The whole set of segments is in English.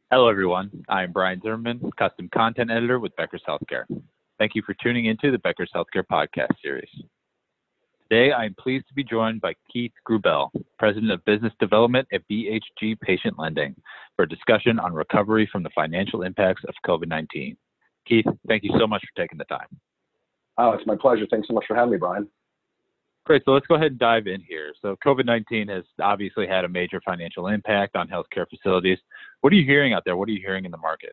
Hello, everyone. I'm Brian Zimmerman, Custom Content Editor with Becker's Healthcare. Thank you for tuning into the Becker's Healthcare podcast series. Today, I am pleased to be joined by Keith Grubel, President of Business Development at BHG Patient Lending, for a discussion on recovery from the financial impacts of COVID-19. Keith, thank you so much for taking the time. Oh, it's my pleasure. Thanks so much for having me, Brian. Great. So let's go ahead and dive in here. So COVID-19 has obviously had a major financial impact on healthcare facilities. What are you hearing out there? What are you hearing in the market?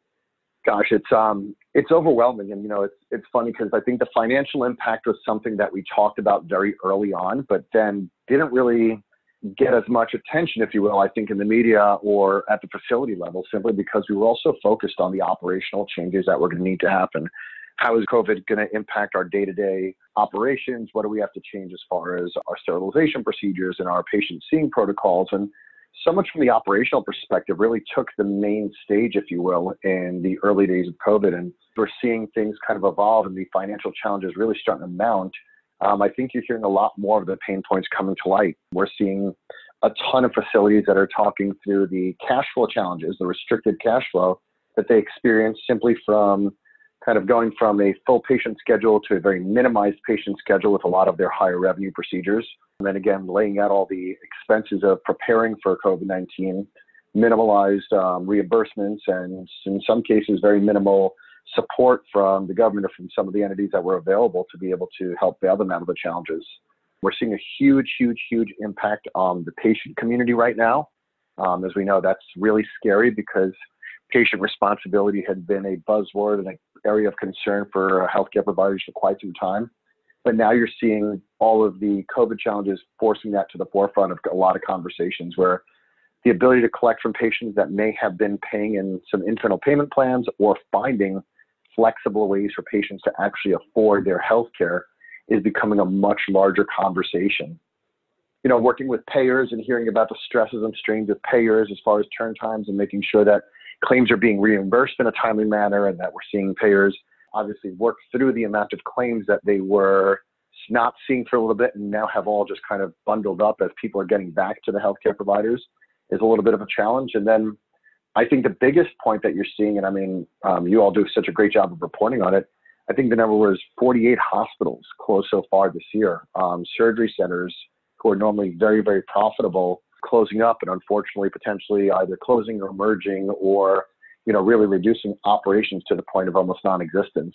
Gosh, it's overwhelming. And, it's funny because I think the financial impact was something that we talked about very early on, but then didn't really get as much attention, if you will, I think in the media or at the facility level, simply because we were also focused on the operational changes that were going to need to happen. How is COVID going to impact our day-to-day operations? What do we have to change as far as our sterilization procedures and our patient seeing protocols? And so much from the operational perspective really took the main stage, if you will, in the early days of COVID. And we're seeing things kind of evolve and the financial challenges really starting to mount. I think you're hearing a lot more of the pain points coming to light. We're seeing a ton of facilities that are talking through the cash flow challenges, the restricted cash flow that they experience simply from kind of going from a full patient schedule to a very minimized patient schedule with a lot of their higher revenue procedures. And then again, laying out all the expenses of preparing for COVID-19, minimalized reimbursements, and in some cases, very minimal support from the government or from some of the entities that were available to be able to help bail them out of the challenges. We're seeing a huge impact on the patient community right now. As we know, that's really scary because patient responsibility had been a buzzword and an area of concern for healthcare providers for quite some time. But now you're seeing all of the COVID challenges forcing that to the forefront of a lot of conversations where the ability to collect from patients that may have been paying in some internal payment plans or finding flexible ways for patients to actually afford their healthcare is becoming a much larger conversation. Working with payers and hearing about the stresses and strains of payers as far as turn times and making sure that claims are being reimbursed in a timely manner and that we're seeing payers obviously work through the amount of claims that they were not seeing for a little bit and now have all just kind of bundled up as people are getting back to the healthcare providers is a little bit of a challenge. And then I think the biggest point that you're seeing, and you all do such a great job of reporting on it, I think the number was 48 hospitals closed so far this year. Surgery centers who are normally very, very profitable closing up and unfortunately potentially either closing or merging or really reducing operations to the point of almost non-existence.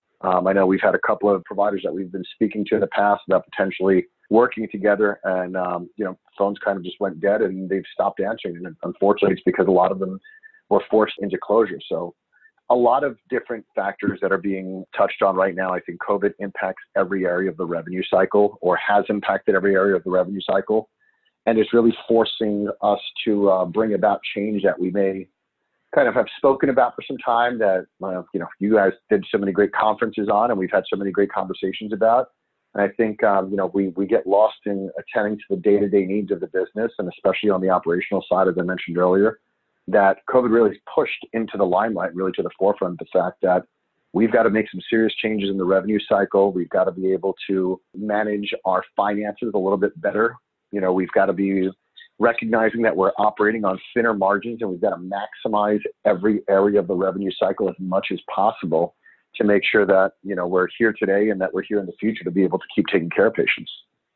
I know we've had a couple of providers that we've been speaking to in the past about potentially working together and phones kind of just went dead and they've stopped answering, and unfortunately it's because a lot of them were forced into closure. So a lot of different factors that are being touched on right now. I think COVID impacts every area of the revenue cycle or has impacted every area of the revenue cycle. And it's really forcing us to bring about change that we may kind of have spoken about for some time that, you guys did so many great conferences on and we've had so many great conversations about. And I think, we get lost in attending to the day-to-day needs of the business and especially on the operational side, as I mentioned earlier, that COVID really pushed into the limelight, really to the forefront, the fact that we've got to make some serious changes in the revenue cycle. We've got to be able to manage our finances a little bit better. We've got to be recognizing that we're operating on thinner margins and we've got to maximize every area of the revenue cycle as much as possible to make sure that, we're here today and that we're here in the future to be able to keep taking care of patients.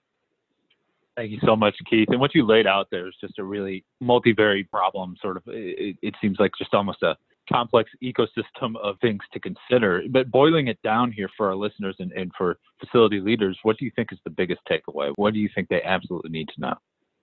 Thank you so much, Keith. And what you laid out there is just a really multivariate problem, sort of. It seems like just almost a complex ecosystem of things to consider. But boiling it down here for our listeners and for facility leaders, what do you think is the biggest takeaway? What do you think they absolutely need to know?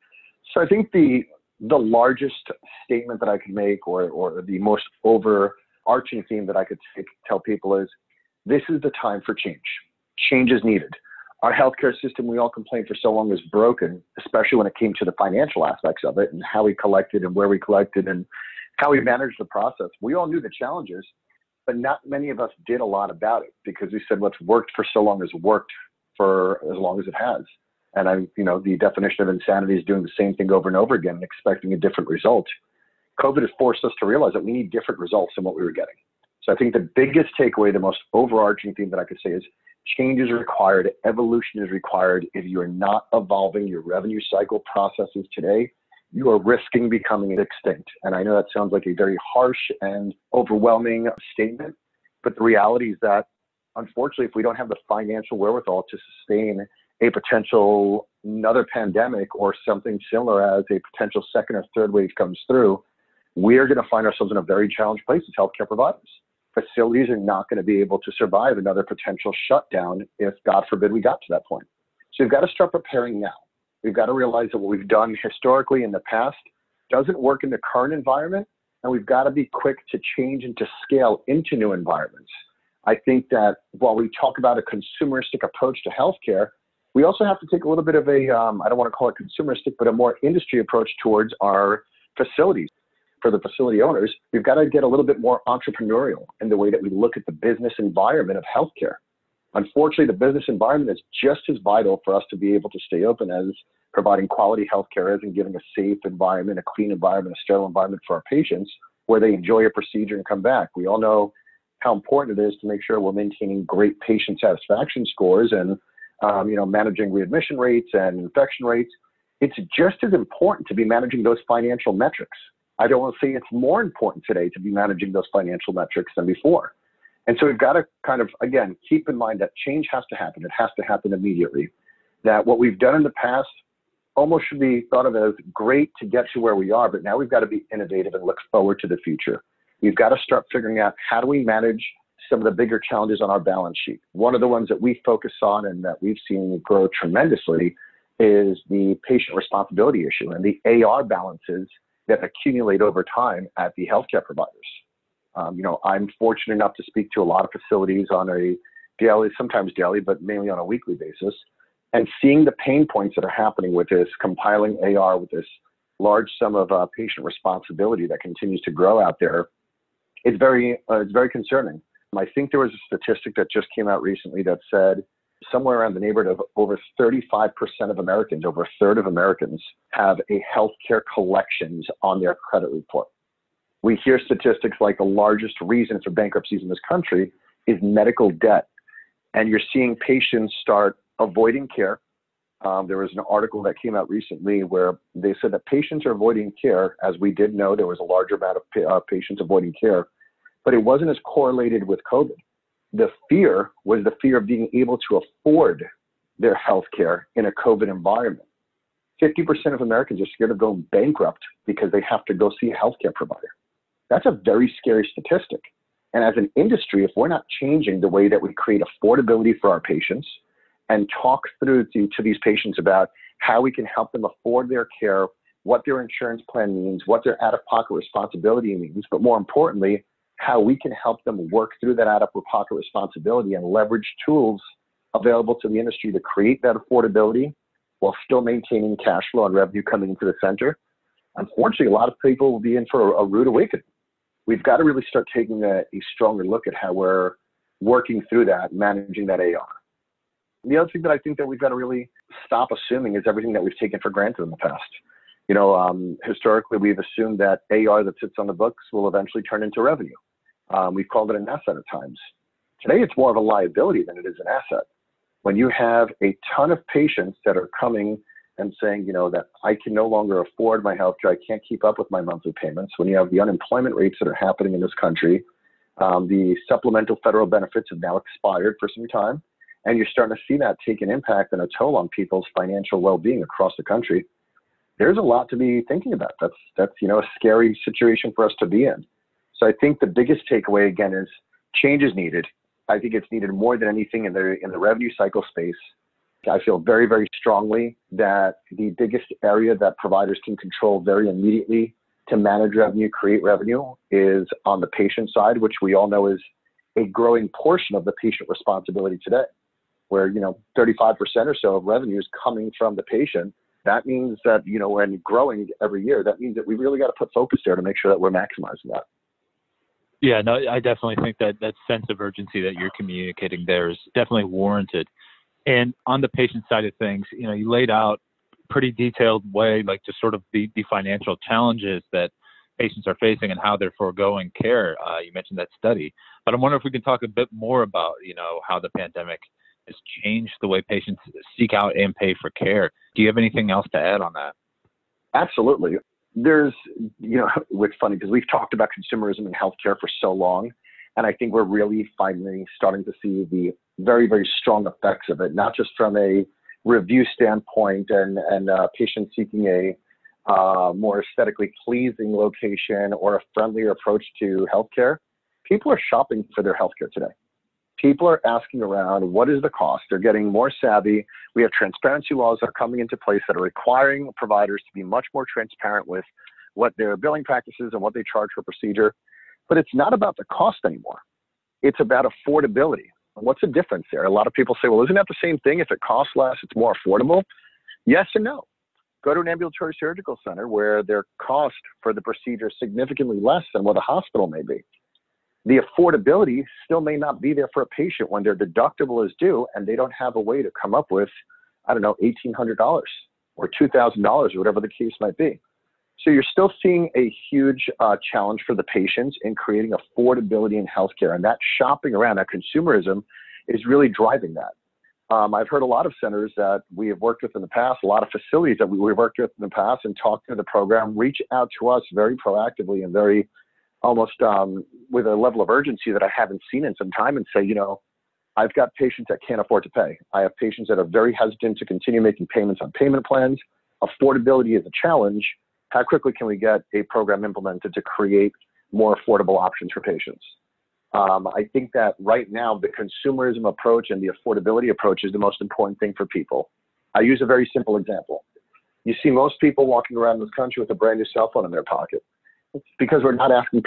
So I think the largest statement that I could make or the most overarching theme that I could tell people is this is the time for change. Change is needed. Our healthcare system, we all complained for so long, was broken, especially when it came to the financial aspects of it and how we collected and where we collected and how we managed the process. We all knew the challenges, but not many of us did a lot about it because we said what's worked for so long has worked for as long as it has. And the definition of insanity is doing the same thing over and over again and expecting a different result. COVID has forced us to realize that we need different results than what we were getting. So I think the biggest takeaway, the most overarching theme that I could say is change is required, evolution is required. If you're not evolving your revenue cycle processes today, you are risking becoming extinct. And I know that sounds like a very harsh and overwhelming statement, but the reality is that, unfortunately, if we don't have the financial wherewithal to sustain a potential another pandemic or something similar as a potential second or third wave comes through, we're going to find ourselves in a very challenged place as healthcare providers. Facilities are not going to be able to survive another potential shutdown if, God forbid, we got to that point. So we've got to start preparing now. We've got to realize that what we've done historically in the past doesn't work in the current environment, and we've got to be quick to change and to scale into new environments. I think that while we talk about a consumeristic approach to healthcare, we also have to take a little bit of a, I don't want to call it consumeristic, but a more industry approach towards our facilities. For the facility owners, we've got to get a little bit more entrepreneurial in the way that we look at the business environment of healthcare. Unfortunately, the business environment is just as vital for us to be able to stay open as providing quality healthcare is and giving a safe environment, a clean environment, a sterile environment for our patients where they enjoy a procedure and come back. We all know how important it is to make sure we're maintaining great patient satisfaction scores and managing readmission rates and infection rates. It's just as important to be managing those financial metrics. I don't want to say it's more important today to be managing those financial metrics than before. And so we've got to kind of, again, keep in mind that change has to happen. It has to happen immediately. That what we've done in the past almost should be thought of as great to get to where we are, but now we've got to be innovative and look forward to the future. We've got to start figuring out how do we manage some of the bigger challenges on our balance sheet. One of the ones that we focus on and that we've seen grow tremendously is the patient responsibility issue and the AR balances that accumulate over time at the healthcare providers. I'm fortunate enough to speak to a lot of facilities on a daily, sometimes daily, but mainly on a weekly basis, and seeing the pain points that are happening with this compiling AR with this large sum of patient responsibility that continues to grow out there. It's very concerning. I think there was a statistic that just came out recently that said somewhere around the neighborhood of over 35% of Americans, over a third of Americans, have a healthcare collections on their credit report. We hear statistics like the largest reason for bankruptcies in this country is medical debt. And you're seeing patients start avoiding care. There was an article that came out recently where they said that patients are avoiding care. As we did know, there was a larger amount of patients avoiding care, but it wasn't as correlated with COVID. The fear was the fear of being able to afford their health care in a COVID environment. 50% of Americans are scared of going bankrupt because they have to go see a healthcare provider. That's a very scary statistic. And as an industry, if we're not changing the way that we create affordability for our patients and talk through to these patients about how we can help them afford their care, what their insurance plan means, what their out-of-pocket responsibility means, but more importantly, how we can help them work through that out-of-pocket responsibility and leverage tools available to the industry to create that affordability while still maintaining cash flow and revenue coming into the center. Unfortunately, a lot of people will be in for a rude awakening. We've got to really start taking a stronger look at how we're working through that, managing that AR. The other thing that I think that we've got to really stop assuming is everything that we've taken for granted in the past. Historically, we've assumed that AR that sits on the books will eventually turn into revenue. We've called it an asset at times. Today, it's more of a liability than it is an asset. When you have a ton of patients that are coming and saying, that I can no longer afford my healthcare, I can't keep up with my monthly payments. When you have the unemployment rates that are happening in this country, the supplemental federal benefits have now expired for some time, and you're starting to see that take an impact and a toll on people's financial well-being across the country. There's a lot to be thinking about. That's a scary situation for us to be in. So I think the biggest takeaway again is change is needed. I think it's needed more than anything in the revenue cycle space. I feel very, very strongly that the biggest area that providers can control very immediately to manage revenue, create revenue, is on the patient side, which we all know is a growing portion of the patient responsibility today, where 35% or so of revenue is coming from the patient. That means that, and growing every year, that means that we really got to put focus there to make sure that we're maximizing that. Yeah, no, I definitely think that sense of urgency that you're communicating there is definitely warranted. And on the patient side of things, you laid out pretty detailed way, like just sort of the financial challenges that patients are facing and how they're foregoing care. You mentioned that study, but I'm wondering if we can talk a bit more about, how the pandemic has changed the way patients seek out and pay for care. Do you have anything else to add on that? Absolutely. There's, it's funny because we've talked about consumerism in healthcare for so long. And I think we're really finally starting to see the very, very strong effects of it, not just from a review standpoint and patients seeking a more aesthetically pleasing location or a friendlier approach to healthcare. People are shopping for their healthcare today. People are asking around, what is the cost? They're getting more savvy. We have transparency laws that are coming into place that are requiring providers to be much more transparent with what their billing practices and what they charge for procedure. But it's not about the cost anymore. It's about affordability. What's the difference there? A lot of people say, well, isn't that the same thing? If it costs less, it's more affordable. Yes and no. Go to an ambulatory surgical center where their cost for the procedure is significantly less than what a hospital may be. The affordability still may not be there for a patient when their deductible is due and they don't have a way to come up with, $1,800 or $2,000 or whatever the case might be. So you're still seeing a huge challenge for the patients in creating affordability in healthcare, and that shopping around, that consumerism is really driving that. I've heard a lot of centers that we have worked with in the past, a lot of facilities that we've worked with in the past and talked to the program, reach out to us very proactively and very almost with a level of urgency that I haven't seen in some time and say, I've got patients that can't afford to pay. I have patients that are very hesitant to continue making payments on payment plans. Affordability is a challenge. How quickly can we get a program implemented to create more affordable options for patients? I think that right now, the consumerism approach and the affordability approach is the most important thing for people. I use a very simple example. You see most people walking around this country with a brand new cell phone in their pocket. It's because we're not asking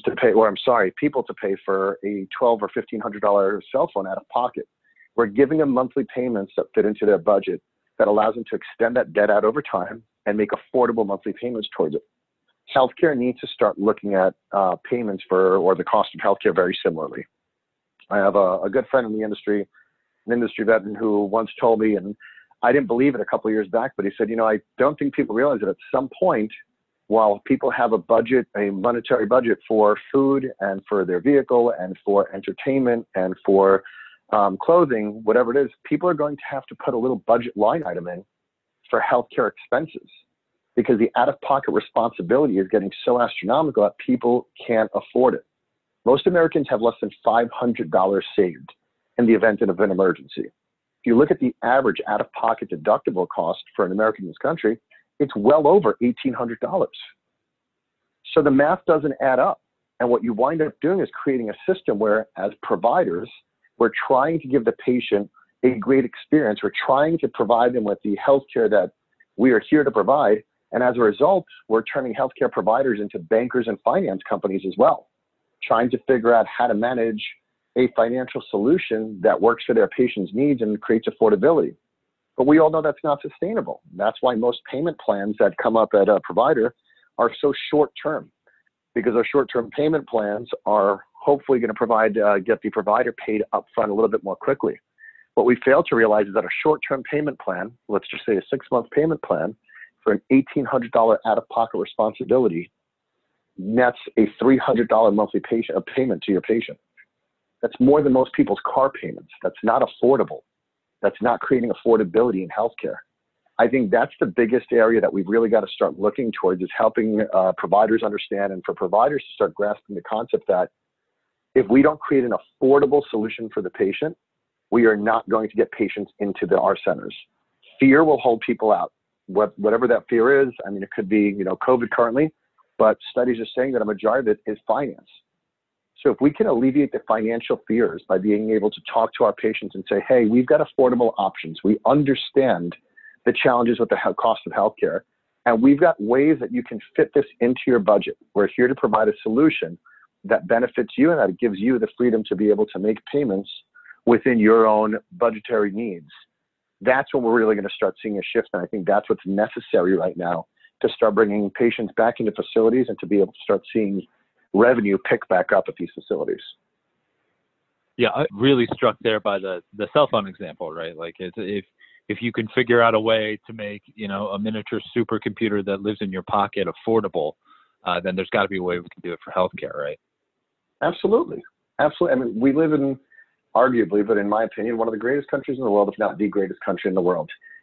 people to pay for a $1,200 or $1,500 cell phone out of pocket. We're giving them monthly payments that fit into their budget that allows them to extend that debt out over time and make affordable monthly payments towards it. Healthcare needs to start looking at payments or the cost of healthcare very similarly. I have a good friend in the industry, an industry veteran who once told me, and I didn't believe it a couple of years back, but he said, I don't think people realize that at some point, while people have a monetary budget for food and for their vehicle and for entertainment and for clothing, whatever it is, people are going to have to put a little budget line item in for healthcare expenses because the out-of-pocket responsibility is getting so astronomical that people can't afford it. Most Americans have less than $500 saved in the event of an emergency. If you look at the average out-of-pocket deductible cost for an American in this country, it's well over $1,800. So the math doesn't add up. And what you wind up doing is creating a system where, as providers, we're trying to give the patient a great experience. We're trying to provide them with the healthcare that we are here to provide. And as a result, we're turning healthcare providers into bankers and finance companies as well, trying to figure out how to manage a financial solution that works for their patients' needs and creates affordability. But we all know that's not sustainable. That's why most payment plans that come up at a provider are so short-term, because our short-term payment plans are hopefully going to get the provider paid upfront a little bit more quickly. What we fail to realize is that a short-term payment plan, let's just say a 6-month payment plan, for an $1,800 out-of-pocket responsibility nets a $300 monthly payment to your patient. That's more than most people's car payments. That's not affordable. That's not creating affordability in healthcare. I think that's the biggest area that we've really got to start looking towards, is helping providers understand, and for providers to start grasping the concept that if we don't create an affordable solution for the patient, we are not going to get patients into our centers. Fear will hold people out. Whatever that fear is, I mean, it could be, COVID currently, but studies are saying that a majority of it is finance. So if we can alleviate the financial fears by being able to talk to our patients and say, hey, we've got affordable options. We understand the challenges with the cost of healthcare, and we've got ways that you can fit this into your budget. We're here to provide a solution that benefits you and that gives you the freedom to be able to make payments within your own budgetary needs. That's when we're really going to start seeing a shift. And I think that's what's necessary right now to start bringing patients back into facilities and to be able to start seeing revenue pick back up at these facilities. Yeah, I'm really struck there by the cell phone example, right? Like if you can figure out a way to make, a miniature supercomputer that lives in your pocket affordable, then there's got to be a way we can do it for healthcare, right? Absolutely. Absolutely. I mean, we live in, arguably, but in my opinion, one of the greatest countries in the world, if not the greatest country in the world.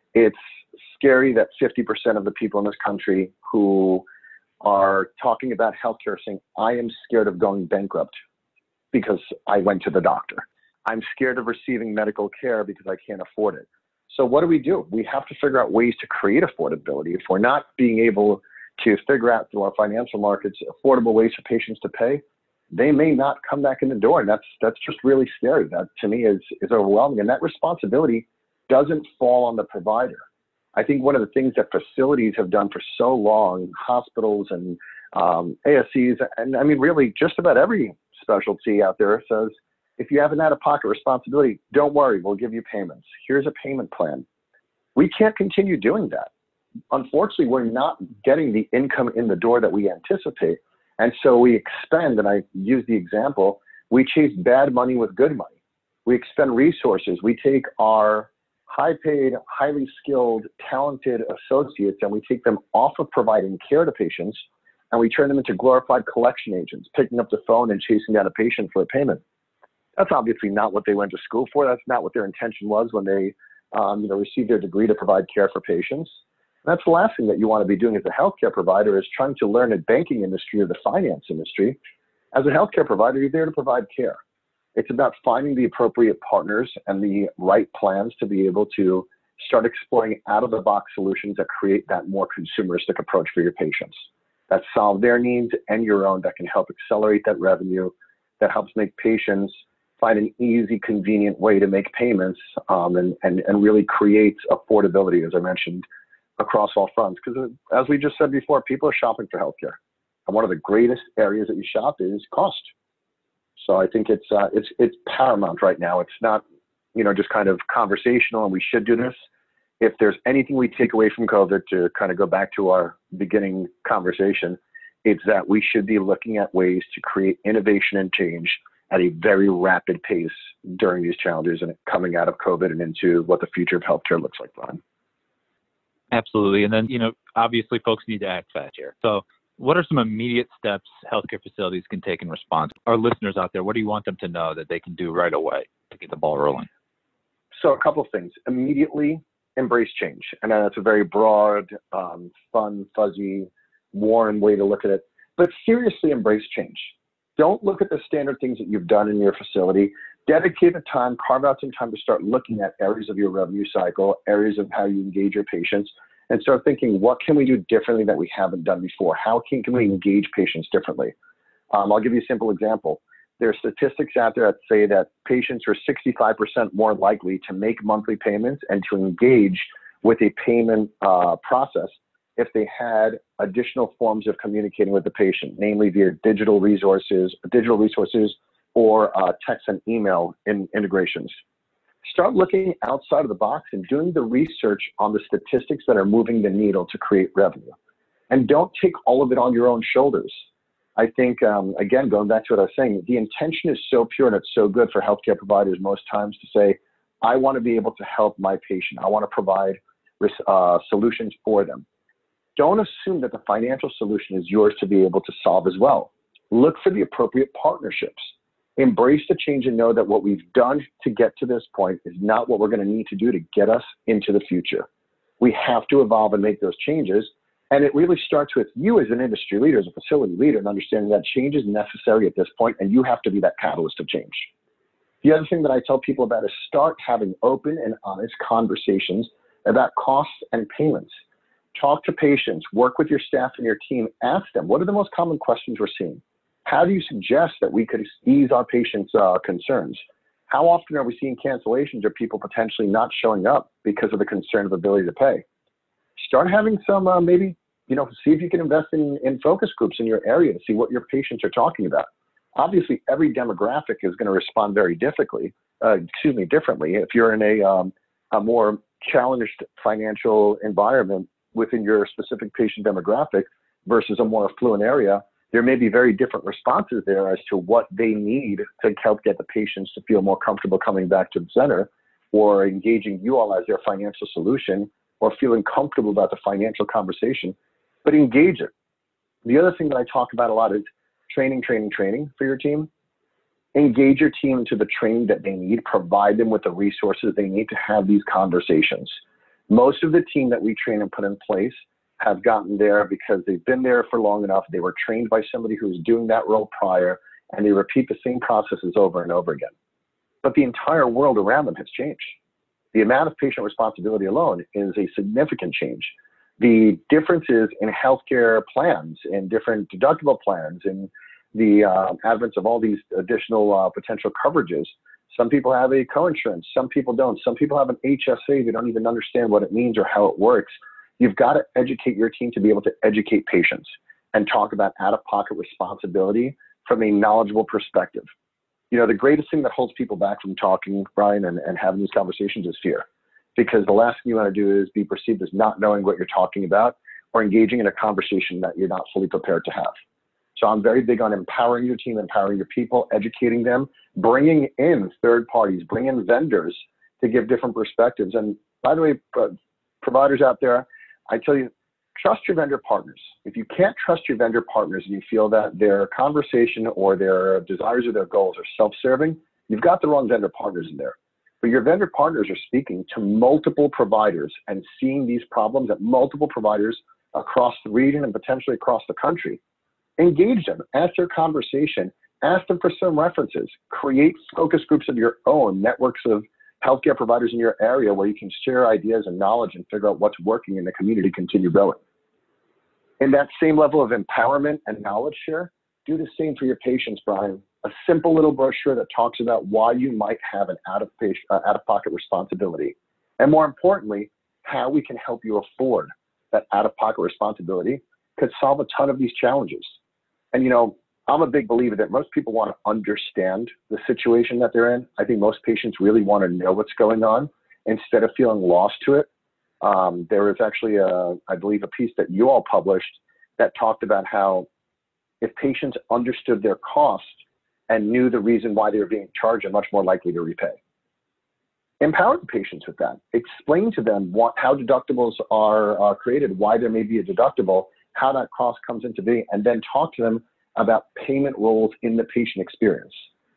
It's scary that 50% of the people in this country who are talking about healthcare saying, I am scared of going bankrupt because I went to the doctor. I'm scared of receiving medical care because I can't afford it. So what do? We have to figure out ways to create affordability. If we're not being able to figure out through our financial markets affordable ways for patients to pay, they may not come back in the door. And that's just really scary. That to me is overwhelming. And that responsibility doesn't fall on the provider. I think one of the things that facilities have done for so long, hospitals and ASCs, and I mean, really just about every specialty out there says, if you have an out-of-pocket responsibility, don't worry, we'll give you payments. Here's a payment plan. We can't continue doing that. Unfortunately, we're not getting the income in the door that we anticipate. And so we expend, and I use the example, we chase bad money with good money. We expend resources. We take our high-paid, highly skilled, talented associates, and we take them off of providing care to patients, and we turn them into glorified collection agents, picking up the phone and chasing down a patient for a payment. That's obviously not what they went to school for. That's not what their intention was when they received their degree to provide care for patients. And that's the last thing that you want to be doing as a healthcare provider is trying to learn the banking industry or the finance industry. As a healthcare provider, you're there to provide care. It's about finding the appropriate partners and the right plans to be able to start exploring out-of-the-box solutions that create that more consumeristic approach for your patients, that solve their needs and your own, that can help accelerate that revenue, that helps make patients find an easy, convenient way to make payments and really creates affordability, as I mentioned, across all fronts. Because as we just said before, people are shopping for healthcare. And one of the greatest areas that you shop is cost. So I think it's paramount right now. It's not, just kind of conversational and we should do this. If there's anything we take away from COVID, to kind of go back to our beginning conversation, it's that we should be looking at ways to create innovation and change at a very rapid pace during these challenges and coming out of COVID and into what the future of healthcare looks like, Brian. Absolutely. And then, obviously folks need to act fast here. So what are some immediate steps healthcare facilities can take in response? Our listeners out there, what do you want them to know that they can do right away to get the ball rolling? So a couple of things. Immediately embrace change. And that's a very broad, fun, fuzzy, worn way to look at it. But seriously embrace change. Don't look at the standard things that you've done in your facility. Dedicate the time, carve out some time to start looking at areas of your revenue cycle, areas of how you engage your patients, and start thinking, what can we do differently that we haven't done before? How can we engage patients differently? I'll give you a simple example. There are statistics out there that say that patients are 65% more likely to make monthly payments and to engage with a payment process if they had additional forms of communicating with the patient, namely via digital resources or text and email integrations. Start looking outside of the box and doing the research on the statistics that are moving the needle to create revenue. And don't take all of it on your own shoulders. I think, again, going back to what I was saying, the intention is so pure and it's so good for healthcare providers most times to say, I want to be able to help my patient. I want to provide solutions for them. Don't assume that the financial solution is yours to be able to solve as well. Look for the appropriate partnerships. Embrace the change and know that what we've done to get to this point is not what we're going to need to do to get us into the future. We have to evolve and make those changes. And it really starts with you as an industry leader, as a facility leader, and understanding that change is necessary at this point, and you have to be that catalyst of change. The other thing that I tell people about is start having open and honest conversations about costs and payments. Talk to patients, work with your staff and your team, ask them, what are the most common questions we're seeing? How do you suggest that we could ease our patients' concerns? How often are we seeing cancellations or people potentially not showing up because of the concern of ability to pay? Start having some, see if you can invest in focus groups in your area to see what your patients are talking about. Obviously, every demographic is going to respond very differently. If you're in a more challenged financial environment within your specific patient demographic versus a more affluent area, there may be very different responses there as to what they need to help get the patients to feel more comfortable coming back to the center or engaging you all as their financial solution or feeling comfortable about the financial conversation, but engage it. The other thing that I talk about a lot is training for your team. Engage your team into the training that they need, provide them with the resources they need to have these conversations. Most of the team that we train and put in place have gotten there because they've been there for long enough. They were trained by somebody who was doing that role prior, and they repeat the same processes over and over again. But the entire world around them has changed. The amount of patient responsibility alone is a significant change. The differences in healthcare plans and different deductible plans and the advent of all these additional potential coverages. Some people have a coinsurance, some people don't. Some people have an HSA, they don't even understand what it means or how it works. You've got to educate your team to be able to educate patients and talk about out-of-pocket responsibility from a knowledgeable perspective. You know, the greatest thing that holds people back from talking, Brian, and having these conversations is fear. Because the last thing you want to do is be perceived as not knowing what you're talking about or engaging in a conversation that you're not fully prepared to have. So I'm very big on empowering your team, empowering your people, educating them, bringing in third parties, bringing in vendors to give different perspectives. And by the way, providers out there, I tell you, trust your vendor partners. If you can't trust your vendor partners and you feel that their conversation or their desires or their goals are self-serving, you've got the wrong vendor partners in there. But your vendor partners are speaking to multiple providers and seeing these problems at multiple providers across the region and potentially across the country. Engage them, ask their conversation, ask them for some references, create focus groups of your own, networks of healthcare providers in your area where you can share ideas and knowledge and figure out what's working in the community, continue growing. In that same level of empowerment and knowledge share, do the same for your patients, Brian. A simple little brochure that talks about why you might have an out-of-pocket responsibility. And more importantly, how we can help you afford that out-of-pocket responsibility could solve a ton of these challenges. And, you know, I'm a big believer that most people want to understand the situation that they're in. I think most patients really want to know what's going on instead of feeling lost to it. There was actually, I believe, a piece that you all published that talked about how if patients understood their cost and knew the reason why they were being charged, are much more likely to repay. Empower the patients with that. Explain to them how deductibles are created, why there may be a deductible, how that cost comes into being, and then talk to them about payment roles in the patient experience.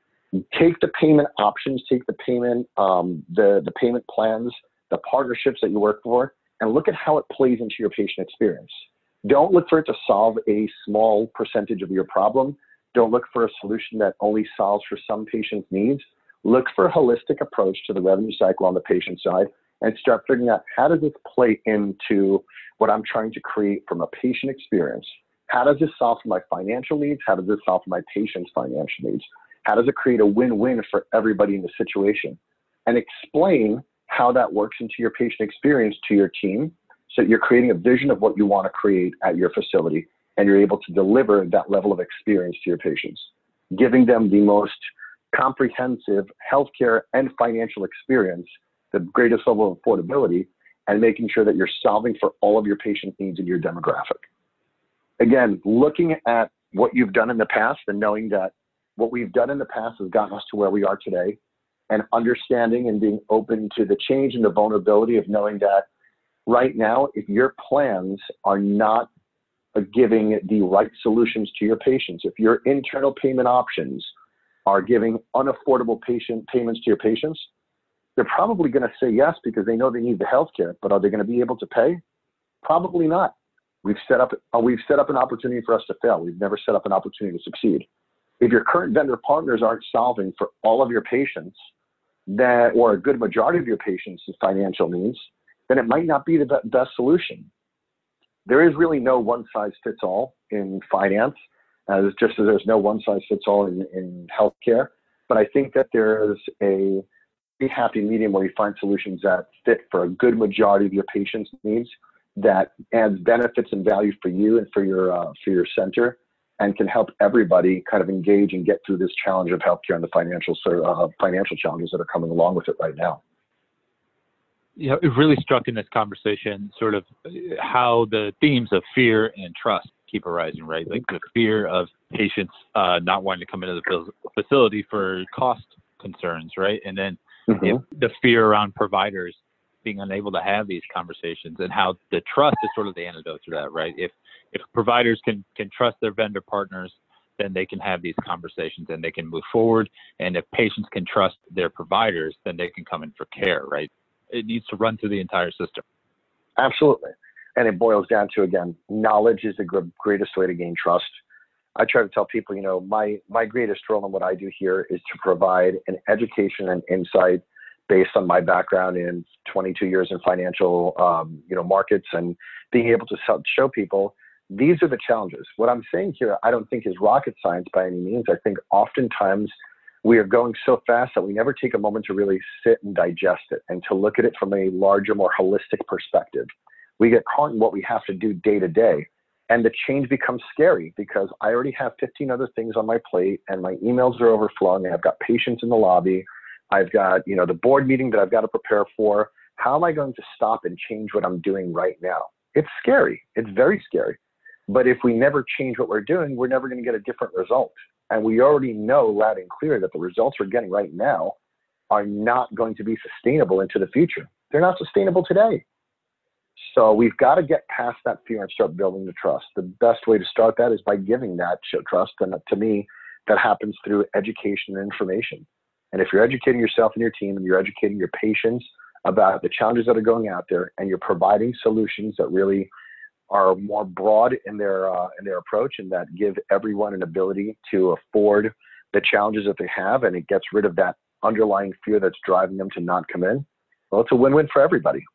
Take the payment options, take the payment, the payment plans, the partnerships that you work for, and look at how it plays into your patient experience. Don't look for it to solve a small percentage of your problem. Don't look for a solution that only solves for some patients' needs. Look for a holistic approach to the revenue cycle on the patient side and start figuring out how does this play into what I'm trying to create from a patient experience. How does this solve for my financial needs? How does this solve for my patient's financial needs? How does it create a win-win for everybody in the situation? And explain how that works into your patient experience to your team so that you're creating a vision of what you want to create at your facility and you're able to deliver that level of experience to your patients, giving them the most comprehensive healthcare and financial experience, the greatest level of affordability, and making sure that you're solving for all of your patient needs in your demographic. Again, looking at what you've done in the past and knowing that what we've done in the past has gotten us to where we are today, and understanding and being open to the change and the vulnerability of knowing that right now, if your plans are not giving the right solutions to your patients, if your internal payment options are giving unaffordable payments to your patients, they're probably going to say yes because they know they need the healthcare, but are they going to be able to pay? Probably not. We've set up an opportunity for us to fail. We've never set up an opportunity to succeed. If your current vendor partners aren't solving for all of your patients, or a good majority of your patients' financial needs, then it might not be the best solution. There is really no one-size-fits-all in finance, just as there's no one-size-fits-all in healthcare. But I think that there's a happy medium where you find solutions that fit for a good majority of your patients' needs, that adds benefits and value for you and for your center, and can help everybody kind of engage and get through this challenge of healthcare and the financial challenges that are coming along with it right now. You know, it really struck in this conversation sort of how the themes of fear and trust keep arising, right? Like the fear of patients not wanting to come into the facility for cost concerns, right? And then the fear around providers being unable to have these conversations, and how the trust is sort of the antidote to that, right? If providers can trust their vendor partners, then they can have these conversations and they can move forward. And if patients can trust their providers, then they can come in for care, right? It needs to run through the entire system. Absolutely. And it boils down to, again, knowledge is the greatest way to gain trust. I try to tell people, my greatest role in what I do here is to provide an education and insight based on my background in 22 years in financial, markets, and being able to show people these are the challenges. What I'm saying here, I don't think is rocket science by any means. I think oftentimes we are going so fast that we never take a moment to really sit and digest it and to look at it from a larger, more holistic perspective. We get caught in what we have to do day to day. And the change becomes scary because I already have 15 other things on my plate and my emails are overflowing. I've got patients in the lobby. I've got, the board meeting that I've got to prepare for. How am I going to stop and change what I'm doing right now? It's scary. It's very scary. But if we never change what we're doing, we're never going to get a different result. And we already know loud and clear that the results we're getting right now are not going to be sustainable into the future. They're not sustainable today. So we've got to get past that fear and start building the trust. The best way to start that is by giving that trust. And to me, that happens through education and information. And if you're educating yourself and your team and you're educating your patients about the challenges that are going out there and you're providing solutions that really are more broad in their approach and that give everyone an ability to afford the challenges that they have, and it gets rid of that underlying fear that's driving them to not come in, well, it's a win-win for everybody.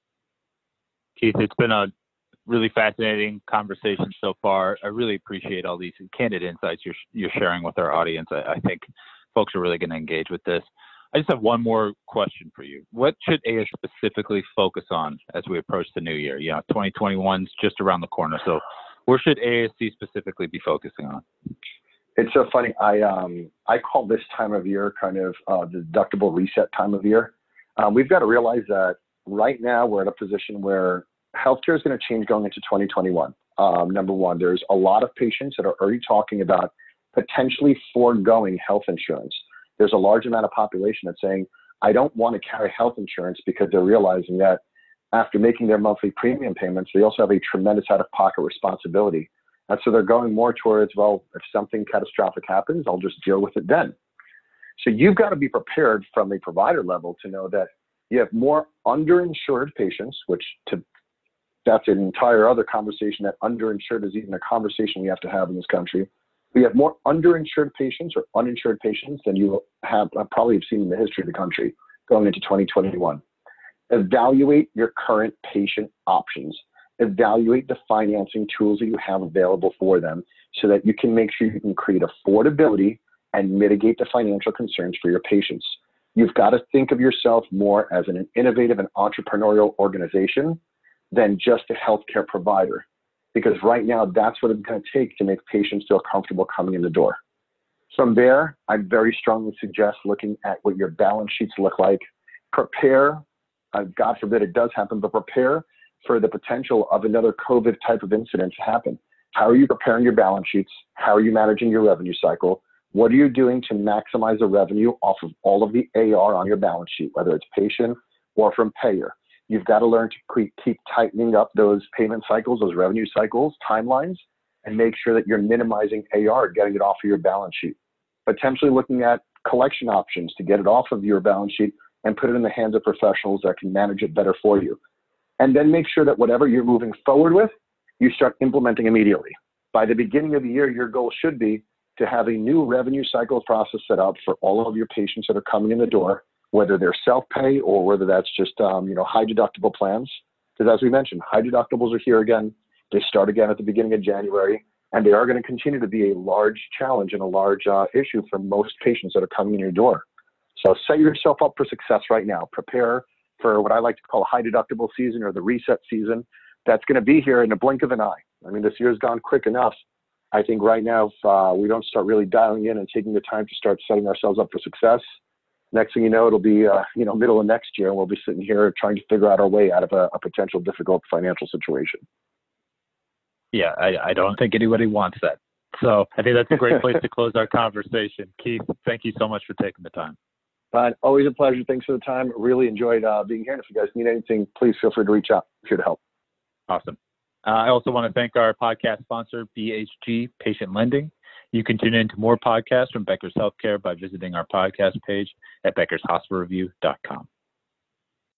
Keith, it's been a really fascinating conversation so far. I really appreciate all these candid insights you're sharing with our audience. I think folks are really going to engage with this. I just have one more question for you. What should AS specifically focus on as we approach the new year? 2021 is just around the corner. So where should AASC specifically be focusing on? It's so funny. I call this time of year kind of the deductible reset time of year. We've got to realize that right now we're at a position where healthcare is going to change going into 2021. Number one, there's a lot of patients that are already talking about potentially foregoing health insurance. There's a large amount of population that's saying, I don't want to carry health insurance because they're realizing that after making their monthly premium payments, they also have a tremendous out-of-pocket responsibility. And so they're going more towards, well, if something catastrophic happens, I'll just deal with it then. So you've got to be prepared from a provider level to know that you have more underinsured patients, that's an entire other conversation, that underinsured is even a conversation we have to have in this country. We have more underinsured patients or uninsured patients than you have probably seen in the history of the country going into 2021. Evaluate your current patient options. Evaluate the financing tools that you have available for them so that you can make sure you can create affordability and mitigate the financial concerns for your patients. You've got to think of yourself more as an innovative and entrepreneurial organization than just a healthcare provider. Because right now, that's what it's going to take to make patients feel comfortable coming in the door. From there, I very strongly suggest looking at what your balance sheets look like. Prepare, God forbid it does happen, but prepare for the potential of another COVID type of incident to happen. How are you preparing your balance sheets? How are you managing your revenue cycle? What are you doing to maximize the revenue off of all of the AR on your balance sheet, whether it's patient or from payer? You've got to learn to keep tightening up those payment cycles, those revenue cycles, timelines, and make sure that you're minimizing AR, getting it off of your balance sheet. Potentially looking at collection options to get it off of your balance sheet and put it in the hands of professionals that can manage it better for you. And then make sure that whatever you're moving forward with, you start implementing immediately. By the beginning of the year, your goal should be to have a new revenue cycle process set up for all of your patients that are coming in the door, whether they're self-pay or whether that's just high deductible plans. Because as we mentioned, high deductibles are here again. They start again at the beginning of January, and they are going to continue to be a large challenge and a large issue for most patients that are coming in your door. So set yourself up for success right now. Prepare for what I like to call a high deductible season or the reset season. That's going to be here in the blink of an eye. I mean, this year's gone quick enough. I think right now, if we don't start really dialing in and taking the time to start setting ourselves up for success, next thing you know, it'll be middle of next year, and we'll be sitting here trying to figure out our way out of a potential difficult financial situation. Yeah, I don't think anybody wants that. So I think that's a great place to close our conversation. Keith, thank you so much for taking the time. Always a pleasure. Thanks for the time. Really enjoyed being here. And if you guys need anything, please feel free to reach out. I'm here to help. Awesome. I also want to thank our podcast sponsor, BHG Patient Lending. You can tune into more podcasts from Becker's Healthcare by visiting our podcast page at beckershospitalreview.com.